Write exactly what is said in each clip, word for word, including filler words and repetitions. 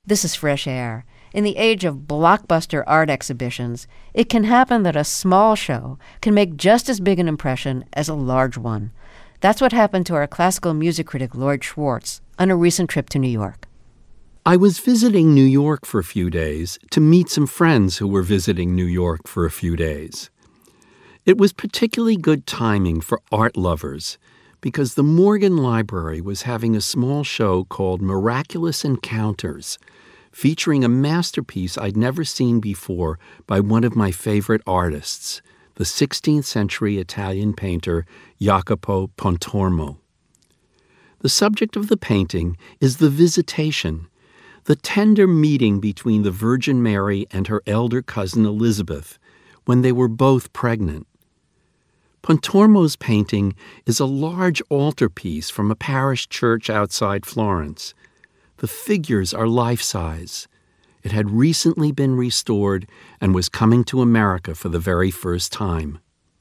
This is fresh air. In the age of blockbuster art exhibitions, it can happen that a small show can make just as big an impression as a large one. That's what happened to our classical music critic Lloyd Schwartz on a recent trip to New York. I was visiting New York for a few days to meet some friends who were visiting New York for a few days. It was particularly good timing for art lovers because the Morgan Library was having a small show called Miraculous Encounters, featuring a masterpiece I'd never seen before by one of my favorite artists, the sixteenth century Italian painter Jacopo Pontormo. The subject of the painting is the Visitation, the tender meeting between the Virgin Mary and her elder cousin Elizabeth when they were both pregnant. Pontormo's painting is a large altarpiece from a parish church outside Florence. The figures are life-size. It had recently been restored and was coming to America for the very first time.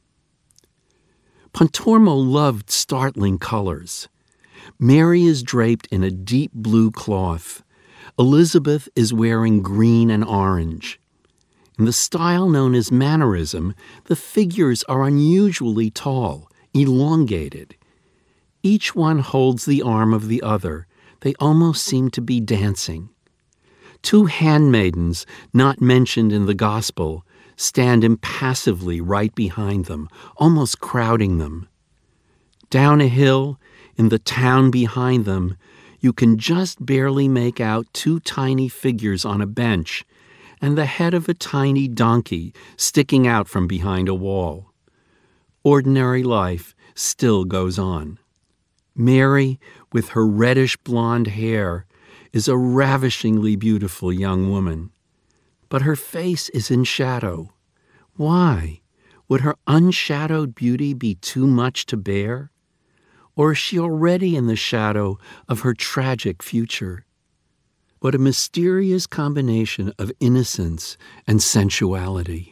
Pontormo loved startling colors. Mary is draped in a deep blue cloth. Elizabeth is wearing green and orange. In the style known as Mannerism, the figures are unusually tall, elongated. Each one holds the arm of the other. They almost seem to be dancing. Two handmaidens, not mentioned in the Gospel, stand impassively right behind them, almost crowding them. Down a hill, in the town behind them, you can just barely make out two tiny figures on a bench and the head of a tiny donkey sticking out from behind a wall. Ordinary life still goes on. Mary, with her reddish blonde hair, is a ravishingly beautiful young woman. But her face is in shadow. Why? Would her unshadowed beauty be too much to bear? Or is she already in the shadow of her tragic future? What a mysterious combination of innocence and sensuality.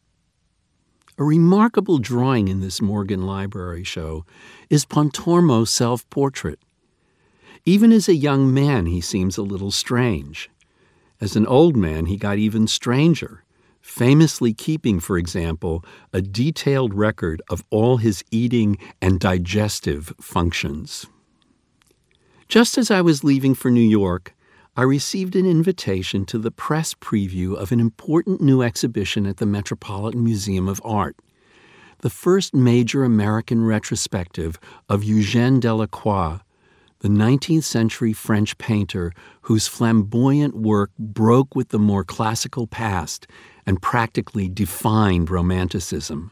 A remarkable drawing in this Morgan Library show is Pontormo's self-portrait. Even as a young man, he seems a little strange. As an old man, he got even stranger, famously keeping, for example, a detailed record of all his eating and digestive functions. Just as I was leaving for New York, I received an invitation to the press preview of an important new exhibition at the Metropolitan Museum of Art, the first major American retrospective of Eugène Delacroix, the nineteenth century French painter whose flamboyant work broke with the more classical past and practically defined Romanticism.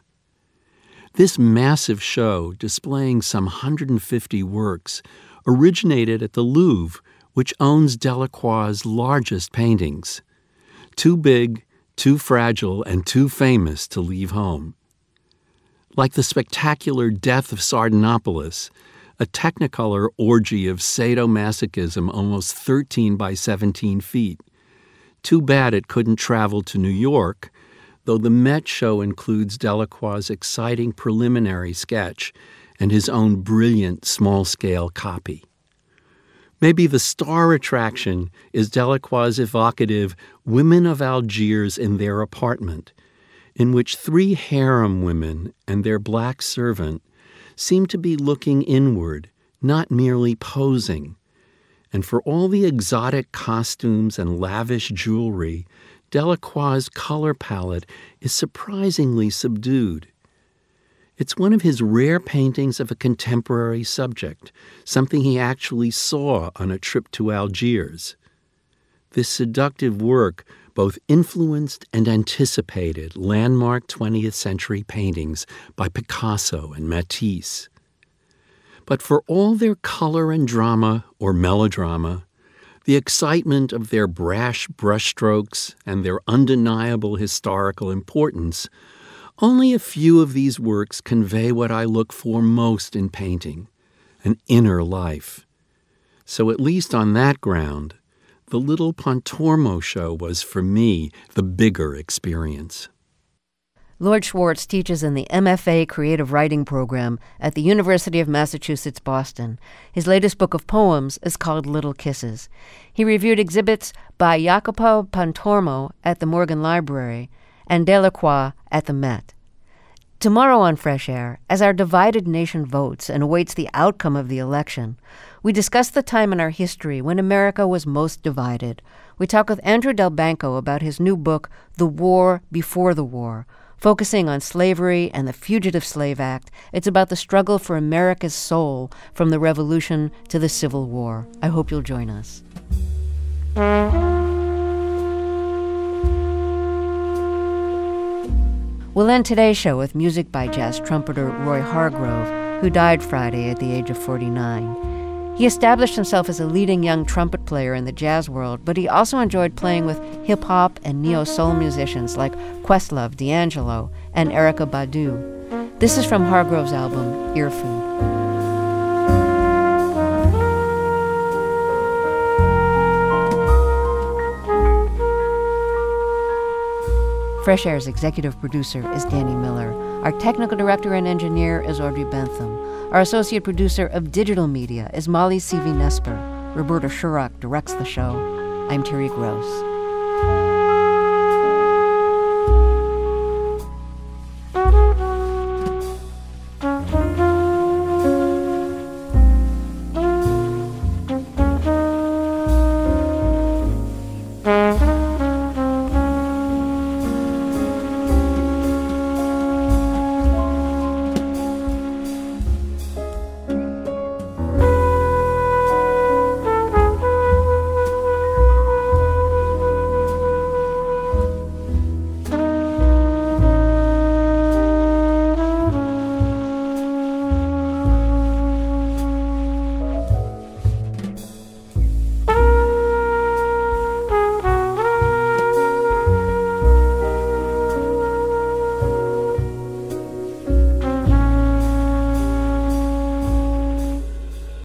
This massive show, displaying some one hundred fifty works, originated at the Louvre, which owns Delacroix's largest paintings. Too big, too fragile, and too famous to leave home. Like the spectacular Death of Sardanapalus, a Technicolor orgy of sadomasochism almost thirteen by seventeen feet. Too bad it couldn't travel to New York, though the Met show includes Delacroix's exciting preliminary sketch and his own brilliant small-scale copy. Maybe the star attraction is Delacroix's evocative Women of Algiers in Their Apartment, in which three harem women and their black servant seem to be looking inward, not merely posing. And for all the exotic costumes and lavish jewelry, Delacroix's color palette is surprisingly subdued. It's one of his rare paintings of a contemporary subject, something he actually saw on a trip to Algiers. This seductive work both influenced and anticipated landmark twentieth century paintings by Picasso and Matisse. But for all their color and drama or melodrama, the excitement of their brash brushstrokes and their undeniable historical importance, only a few of these works convey what I look for most in painting, an inner life. So at least on that ground, the little Pontormo show was, for me, the bigger experience. Lloyd Schwartz teaches in the M F A Creative Writing program at the University of Massachusetts, Boston. His latest book of poems is called Little Kisses. He reviewed exhibits by Jacopo Pontormo at the Morgan Library and Delacroix at the Met. Tomorrow on Fresh Air, as our divided nation votes and awaits the outcome of the election, we discuss the time in our history when America was most divided. We talk with Andrew Delbanco about his new book, The War Before the War, focusing on slavery and the Fugitive Slave Act. It's about the struggle for America's soul from the Revolution to the Civil War. I hope you'll join us. We'll end today's show with music by jazz trumpeter Roy Hargrove, who died Friday at the age of forty-nine. He established himself as a leading young trumpet player in the jazz world, but he also enjoyed playing with hip-hop and neo-soul musicians like Questlove, D'Angelo, and Erykah Badu. This is from Hargrove's album, Ear Food. Fresh Air's executive producer is Danny Miller. Our technical director and engineer is Audrey Bentham. Our associate producer of digital media is Molly C V Nesper. Roberta Shurrock directs the show. I'm Terry Gross.